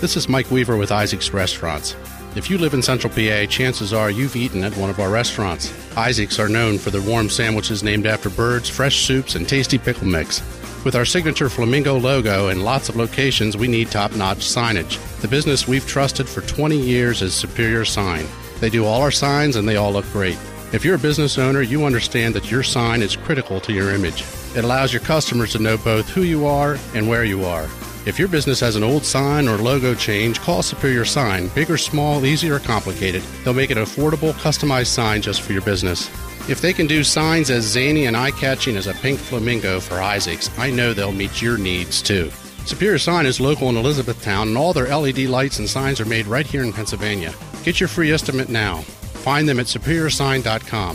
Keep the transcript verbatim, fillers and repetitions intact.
This is Mike Weaver with Isaac's Restaurants. If you live in Central P A, chances are you've eaten at one of our restaurants. Isaac's are known for their warm sandwiches named after birds, fresh soups, and tasty pickle mix. With our signature flamingo logo and lots of locations, we need top-notch signage. The business we've trusted for twenty years is Superior Sign. They do all our signs and they all look great. If you're a business owner, you understand that your sign is critical to your image. It allows your customers to know both who you are and where you are. If your business has an old sign or logo change, call Superior Sign. Big or small, easy or complicated, they'll make an affordable, customized sign just for your business. If they can do signs as zany and eye-catching as a pink flamingo for Isaac's, I know they'll meet your needs too. Superior Sign is local in Elizabethtown, and all their L E D lights and signs are made right here in Pennsylvania. Get your free estimate now. Find them at superior sign dot com.